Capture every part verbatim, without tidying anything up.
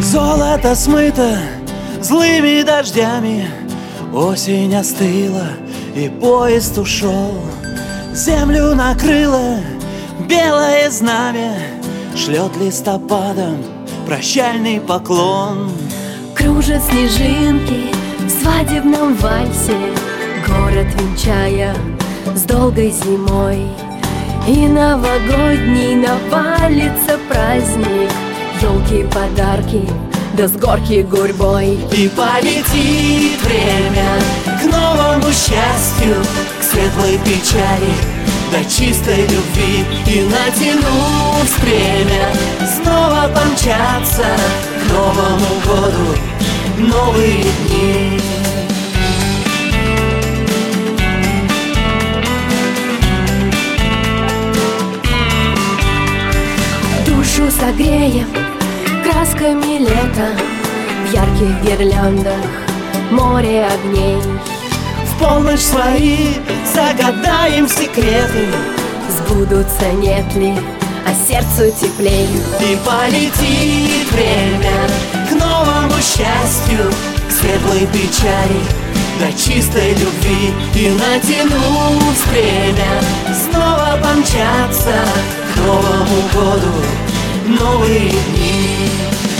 Золото смыто злыми дождями, осень остыла и поезд ушел. Землю накрыло белое знамя, шлет листопадом прощальный поклон. Кружат снежинки в свадебном вальсе, город венчая с долгой зимой. И новогодний навалится праздник, елки, подарки, да с горки гурьбой. И полетит время к новому счастью, к светлой печали, до чистой любви. И натянув стремя, снова помчаться к Новому году новые дни. Душу согреем красками лета, в ярких гирляндах море огней. В полночь свои загадаем секреты, Сбудутся, нет ли, а сердцу теплей. и полетит время к новому счастью, к светлой печали, до чистой любви. И натянув стремя, снова помчаться к Новому году новые дни.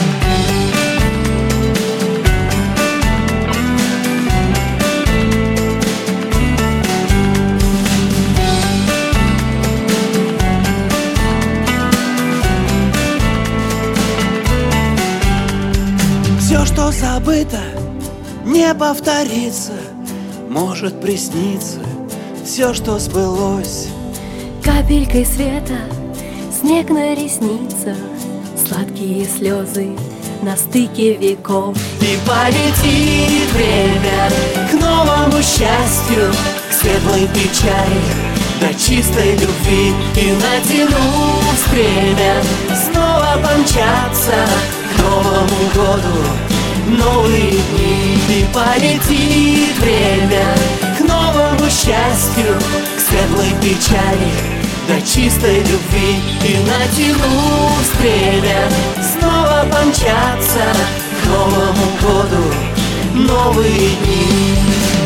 Все, что забыто, не повторится, может присниться все, что сбылось. Капелькой света снег на ресницах, сладкие слезы на стыке веков. И полетит время к новому счастью, к светлой печали, до чистой любви. И натянув стремя, снова помчаться к Новому году новые дни. И полетит время к новому счастью, к светлой печали, до чистой любви. И натянув стремя, снова помчаться к Новому году новые дни.